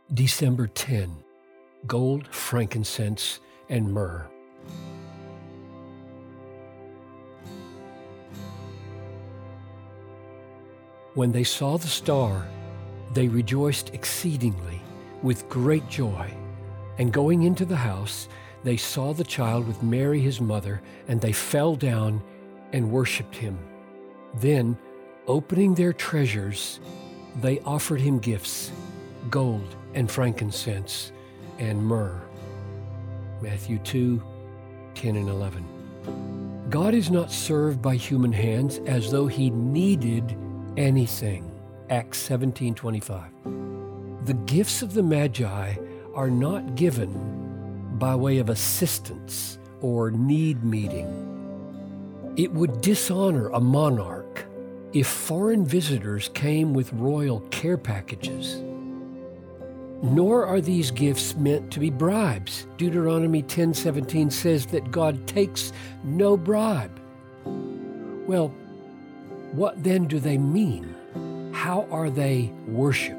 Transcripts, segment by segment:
December 10, gold, frankincense, and myrrh. When they saw the star, they rejoiced exceedingly with great joy. And going into the house, they saw the child with Mary his mother, and they fell down and worshipped him. Then, opening their treasures, they offered him gifts, gold and frankincense and myrrh. Matthew 2:10 and 11. God is not served by human hands as though he needed anything. Acts 17:25. The gifts of the Magi are not given by way of assistance or need meeting. It would dishonor a monarch if foreign visitors came with royal care packages. Nor are these gifts meant to be bribes. Deuteronomy 10:17 says that God takes no bribe. Well, what then do they mean? How are they worship?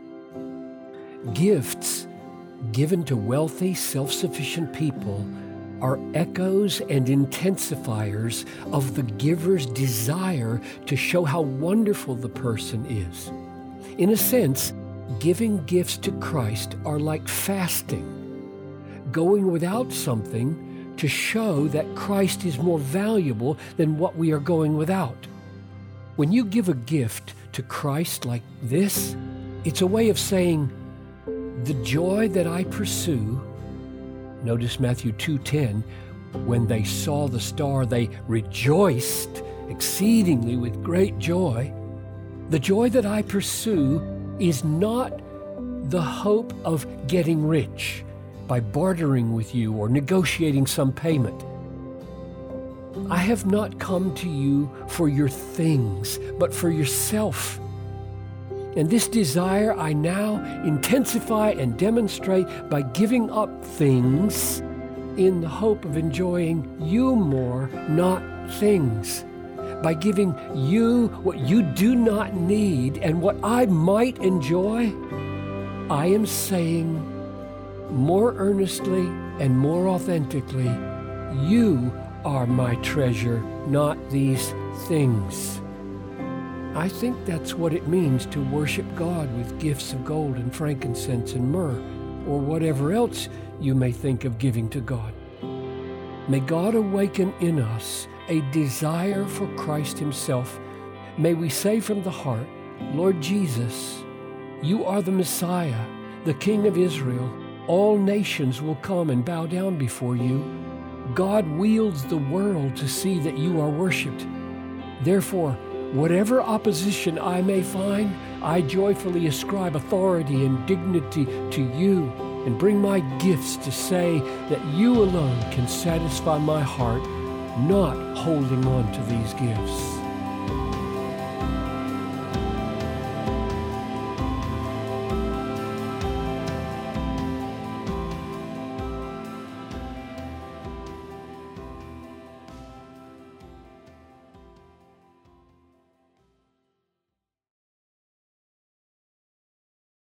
Gifts given to wealthy, self-sufficient people are echoes and intensifiers of the giver's desire to show how wonderful the person is. In a sense, giving gifts to Christ are like fasting, going without something to show that Christ is more valuable than what we are going without. When you give a gift to Christ like this, it's a way of saying, the joy that I pursue, notice Matthew 2:10, when they saw the star, they rejoiced exceedingly with great joy. The joy that I pursue is not the hope of getting rich by bartering with you or negotiating some payment. I have not come to you for your things, but for yourself. And this desire I now intensify and demonstrate by giving up things in the hope of enjoying you more, not things. By giving you what you do not need and what I might enjoy, I am saying more earnestly and more authentically, you are my treasure, not these things. I think that's what it means to worship God with gifts of gold and frankincense and myrrh, or whatever else you may think of giving to God. May God awaken in us a desire for Christ himself. May we say from the heart, Lord Jesus, you are the Messiah, the King of Israel. All nations will come and bow down before you. God wields the world to see that you are worshipped. Therefore, whatever opposition I may find, I joyfully ascribe authority and dignity to you and bring my gifts to say that you alone can satisfy my heart, not holding on to these gifts.